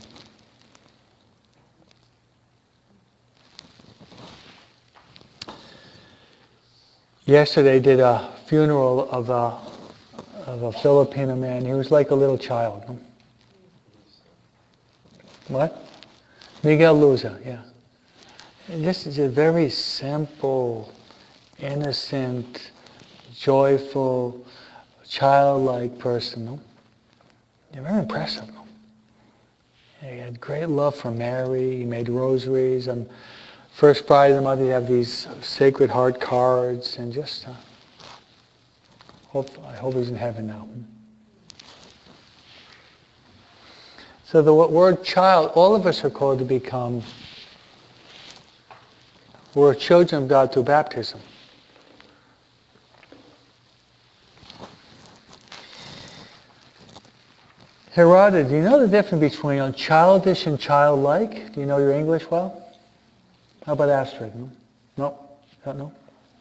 Yesterday I did a funeral of a, of a Filipino man. He was like a little child. What? Miguel Luza, yeah. And this is a very simple, innocent, joyful, childlike person. No? They're very impressive. No? He had great love for Mary. He made rosaries. On First Friday of the month, he'd have these Sacred Heart cards. And just, uh, hope, I hope he's in heaven now. So the word child, all of us are called to become, we're children of God through baptism. Hey, Rhoda, do you know the difference between uh, childish and childlike? Do you know your English well? How about Astrid? No? No? Don't know?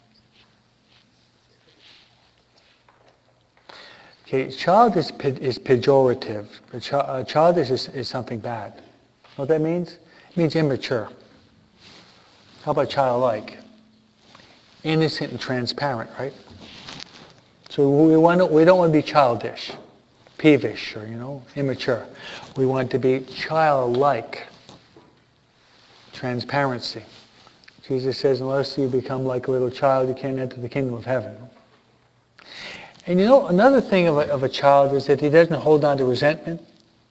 Okay, child is, pe- is pejorative. A chi- uh, childish is, is something bad. You know what that means? It means immature. How about childlike? Innocent and transparent, right? So we want to, we don't want to be childish, peevish, or you know, immature. We want to be childlike. Transparency. Jesus says, unless you become like a little child, you can't enter the kingdom of heaven. And you know, another thing of a, of a child is that he doesn't hold on to resentment.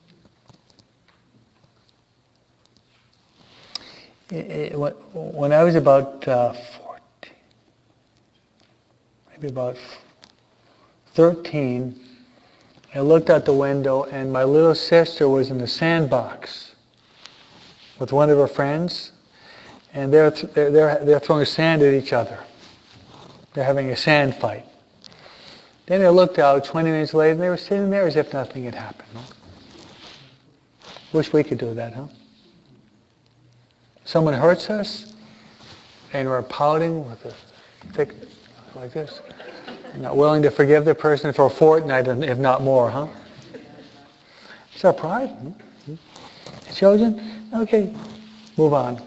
It, it, when I was about uh, fourteen, maybe about thirteen, I looked out the window and my little sister was in the sandbox with one of her friends, and they're, they're, they're, they're throwing sand at each other. They're having a sand fight. Then I looked out twenty minutes later and they were sitting there as if nothing had happened. No? Wish we could do that, huh? Someone hurts us and we're pouting with a thick, like this. Not willing to forgive the person for a fortnight, if not more, huh? It's our pride. Hmm? Children? Okay, move on.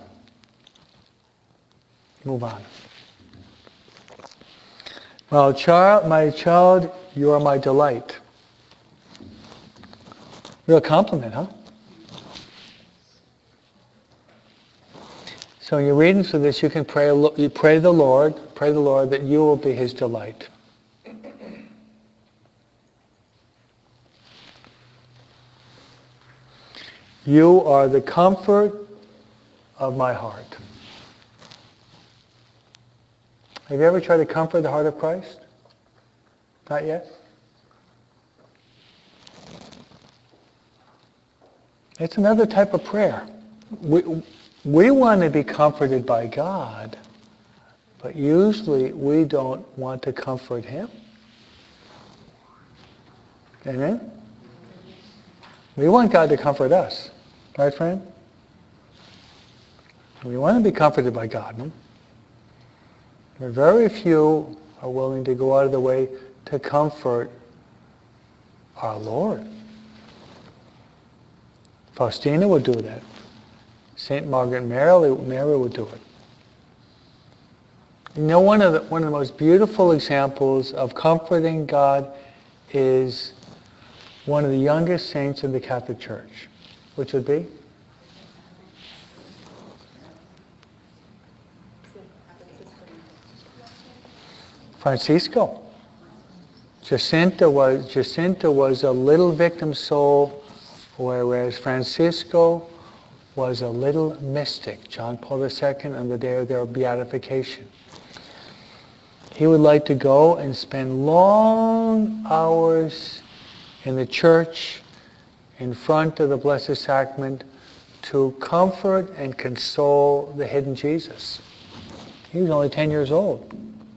Move on. Well, child, my child, you are my delight. Real compliment, huh? So when you're reading through this, you can pray. You pray to the Lord. Pray to the Lord that you will be His delight. You are the comfort of my heart. Have you ever tried to comfort the heart of Christ? Not yet? It's another type of prayer. We, we want to be comforted by God, but usually we don't want to comfort Him. Amen? We want God to comfort us. Right, friend? We want to be comforted by God. No? But very few are willing to go out of the way to comfort our Lord. Faustina would do that. Saint Margaret Mary, Mary would do it. You know, one of the one of the most beautiful examples of comforting God is one of the youngest saints in the Catholic Church, which would be Francisco. Jacinta was Jacinta was a little victim soul, whereas Francisco was a little mystic. John Paul the Second on the day of their beatification. He would like to go and spend long hours in the church in front of the Blessed Sacrament to comfort and console the hidden Jesus. He was only ten years old.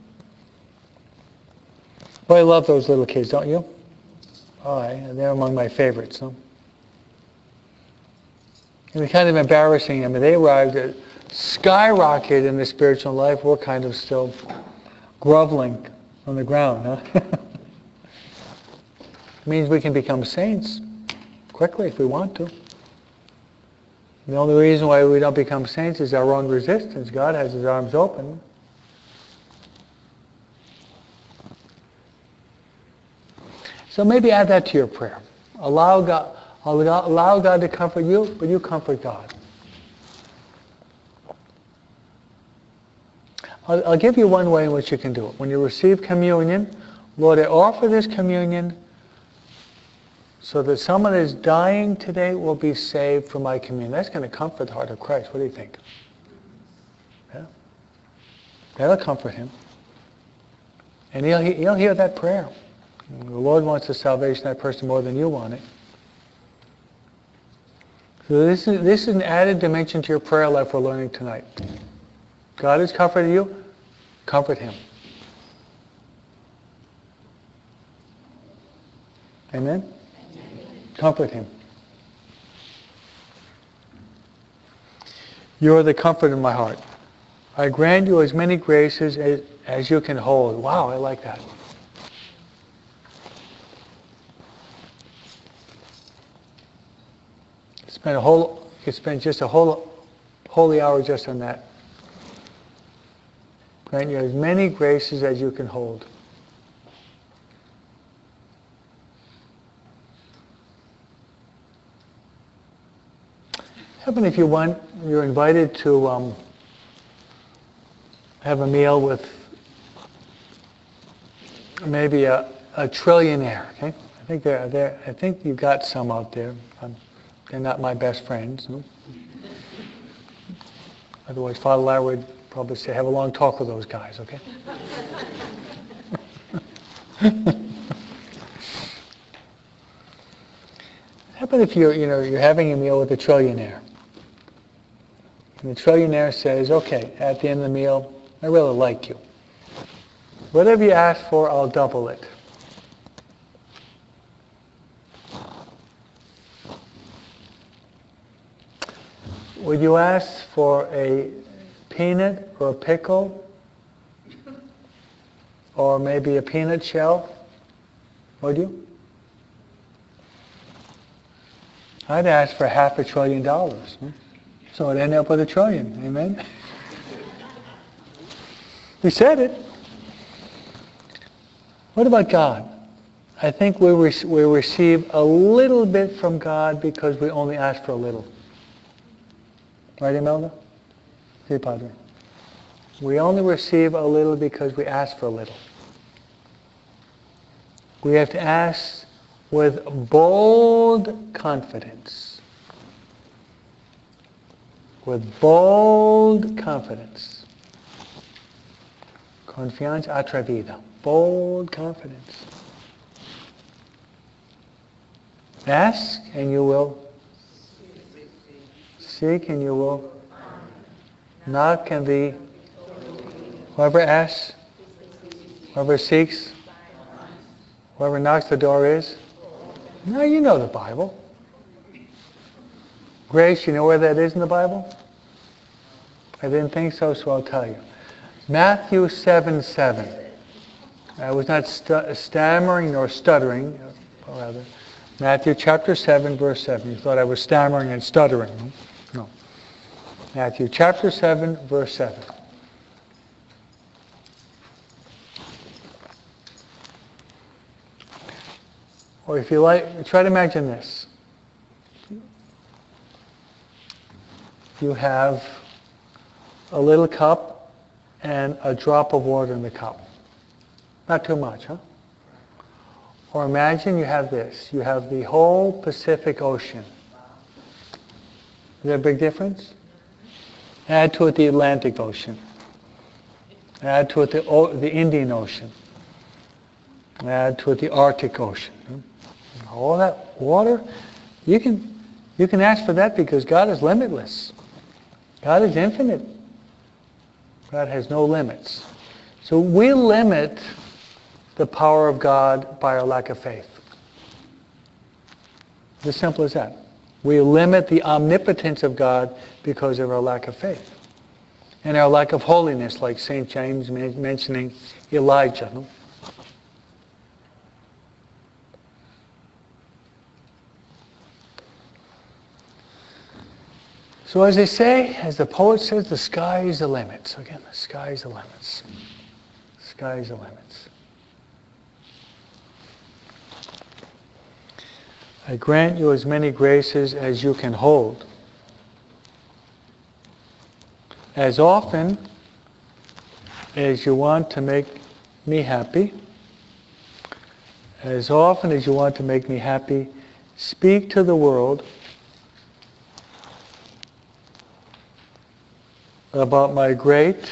Well, I love those little kids, don't you? Oh, they're among my favorites. Huh? It was kind of embarrassing. I mean, they arrived at skyrocket in the spiritual life. We're kind of still groveling on the ground, huh? It means we can become saints quickly if we want to. The only reason why we don't become saints is our own resistance. God has His arms open. So maybe add that to your prayer. Allow God, allow God to comfort you, but you comfort God. I'll, I'll give you one way in which you can do it. When you receive communion, Lord, I offer this communion so that someone that is dying today will be saved from my communion. That's going to comfort the heart of Christ. What do you think? Yeah? That'll comfort Him. And He'll, he'll hear that prayer. The Lord wants the salvation of that person more than you want it. So this is, this is an added dimension to your prayer life we're learning tonight. God has comforted you, comfort Him. Amen? Comfort him. You are the comfort in my heart. I grant you as many graces as, as you can hold. Wow, I like that. Spend a whole, you could spend just a whole holy hour just on that. Grant you as many graces as you can hold. Happen if you want, you're invited to um, have a meal with maybe a, a trillionaire. Okay, I think they're there. I think you've got some out there. Um, they're not my best friends. No? Otherwise, Father Lara would probably say, "Have a long talk with those guys." Okay. Happen if you're, you know, you're having a meal with a trillionaire. And the trillionaire says, okay, at the end of the meal, I really like you. Whatever you ask for, I'll double it. Would you ask for a peanut or a pickle? Or maybe a peanut shell? Would you? I'd ask for half a trillion dollars. Hmm? So it ended up with a trillion. Amen? He said it. What about God? I think we, re- we receive a little bit from God because we only ask for a little. Right, Imelda? See, Padre. We only receive a little because we ask for a little. We have to ask with bold confidence. With bold confidence. Confianza atrevida. Bold confidence. Ask and you will. Seek and you will. Knock and the. Whoever asks, whoever seeks, whoever knocks, the door is. Now you know the Bible. Grace, you know where that is in the Bible? I didn't think so, so I'll tell you. Matthew seven seven. I was not stu- stammering nor stuttering, or rather. Matthew chapter seven, verse seven. You thought I was stammering and stuttering. No. Matthew chapter seven, verse seven. Or if you like, try to imagine this. You have a little cup and a drop of water in the cup. Not too much, huh? Or imagine you have this. You have the whole Pacific Ocean. Is there a big difference? Add to it the Atlantic Ocean. Add to it the, o- the Indian Ocean. Add to it the Arctic Ocean. All that water, you can, you can ask for that because God is limitless. God is infinite. God has no limits. So we limit the power of God by our lack of faith. It's as simple as that. We limit the omnipotence of God because of our lack of faith. And our lack of holiness, like Saint James mentioning Elijah. No? So as they say, as the poet says, the sky is the limit. So again, the sky is the limits. The sky is the limits. I grant you as many graces as you can hold. As often as you want to make me happy, as often as you want to make me happy, speak to the world about my great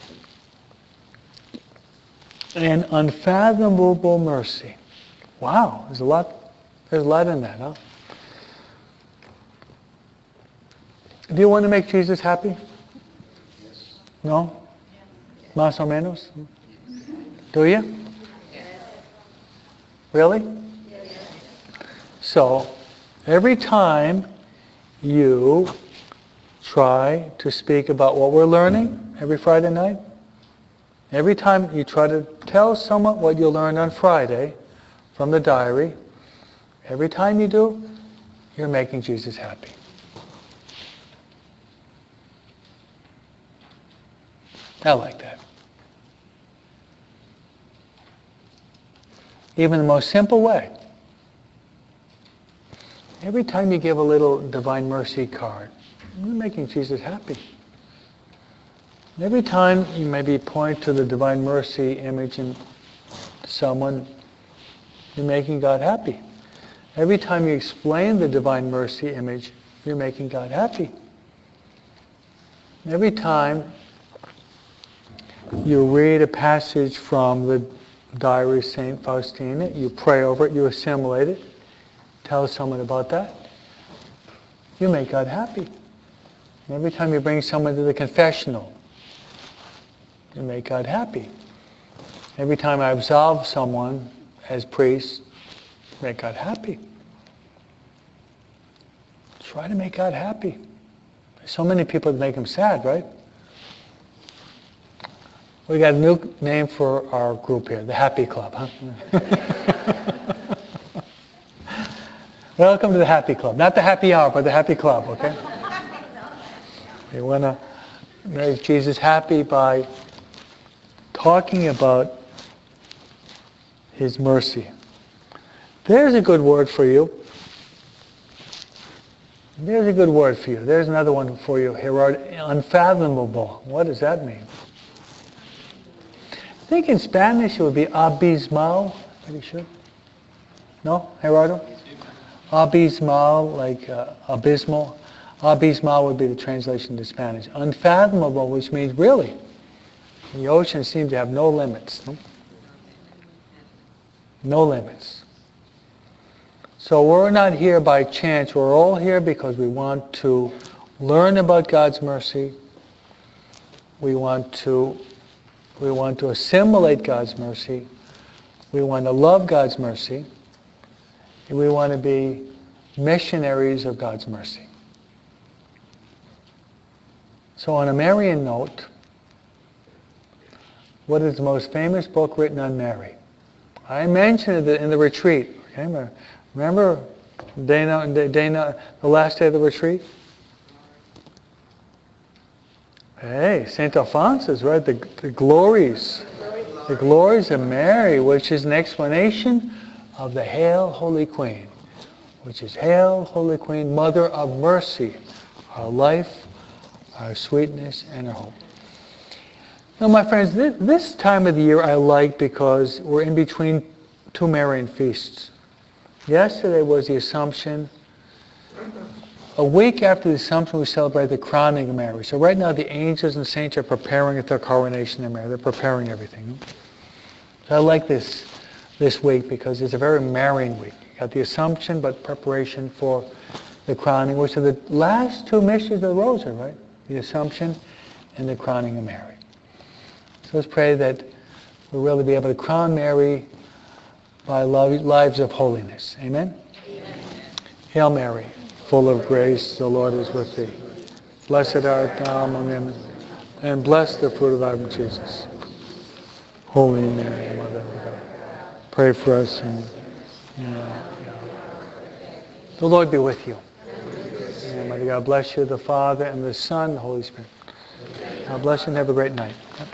and unfathomable mercy. Wow, there's a lot, there's a lot in that, huh? Do you want to make Jesus happy? No? Más o menos? Do you? Really? So, Every time you try to speak about what we're learning every Friday night, every time you try to tell someone what you learned on Friday from the diary, every time you do, you're making Jesus happy. I like that. Even the most simple way. Every time you give a little Divine Mercy card, you're making Jesus happy. Every time you maybe point to the Divine Mercy image in someone, you're making God happy. Every time you explain the Divine Mercy image, you're making God happy. Every time you read a passage from the Diary of Saint Faustina, you pray over it, you assimilate it, tell someone about that, you make God happy. And every time you bring someone to the confessional, you make God happy. Every time I absolve someone as priest, make God happy. Try to make God happy. There's so many people that make him sad, right? We got a new name for our group here, the Happy Club, huh? Welcome to the Happy Club. Not the happy hour, but the Happy Club, okay? We want to make Jesus happy by talking about his mercy. There's a good word for you. There's a good word for you. There's another one for you, Gerard. Unfathomable. What does that mean? I think in Spanish it would be abismal. Pretty sure. No, Gerardo? Abismal, like uh, abysmal. Abismal would be the translation to Spanish. Unfathomable, which means really, the ocean seems to have no limits. No, no limits. So we're not here by chance. We're all here because we want to learn about God's mercy. We want to we want to assimilate God's mercy. We want to love God's mercy. And we want to be missionaries of God's mercy. So on a Marian note, what is the most famous book written on Mary? I mentioned it in the retreat. Okay? Remember Dana, Dana, the last day of the retreat? Hey, Saint Alphonsus, right? The, the glories. The glories of Mary, which is an explanation of the Hail, Holy Queen, which is Hail, Holy Queen, Mother of Mercy, our life, our sweetness, and our hope. Now, my friends, this, this time of the year I like because we're in between two Marian feasts. Yesterday was the Assumption. A week after the Assumption, we celebrate the crowning of Mary. So right now, the angels and saints are preparing at their coronation of Mary. They're preparing everything. So I like this this week because it's a very Marian week. You got the Assumption, but preparation for the crowning, which are the last two mysteries of the Rosary, right? The Assumption and the crowning of Mary. So let's pray that we'll really be able to crown Mary by lives of holiness. Amen? Amen. Hail Mary, full of grace, the Lord is with thee. Blessed art thou among women, and blessed the fruit of thy womb, Jesus. Holy Mary, Mother of God, pray for us. And, you know, the Lord be with you. And may God bless you, the Father, and the Son, and the Holy Spirit. God bless you and have a great night.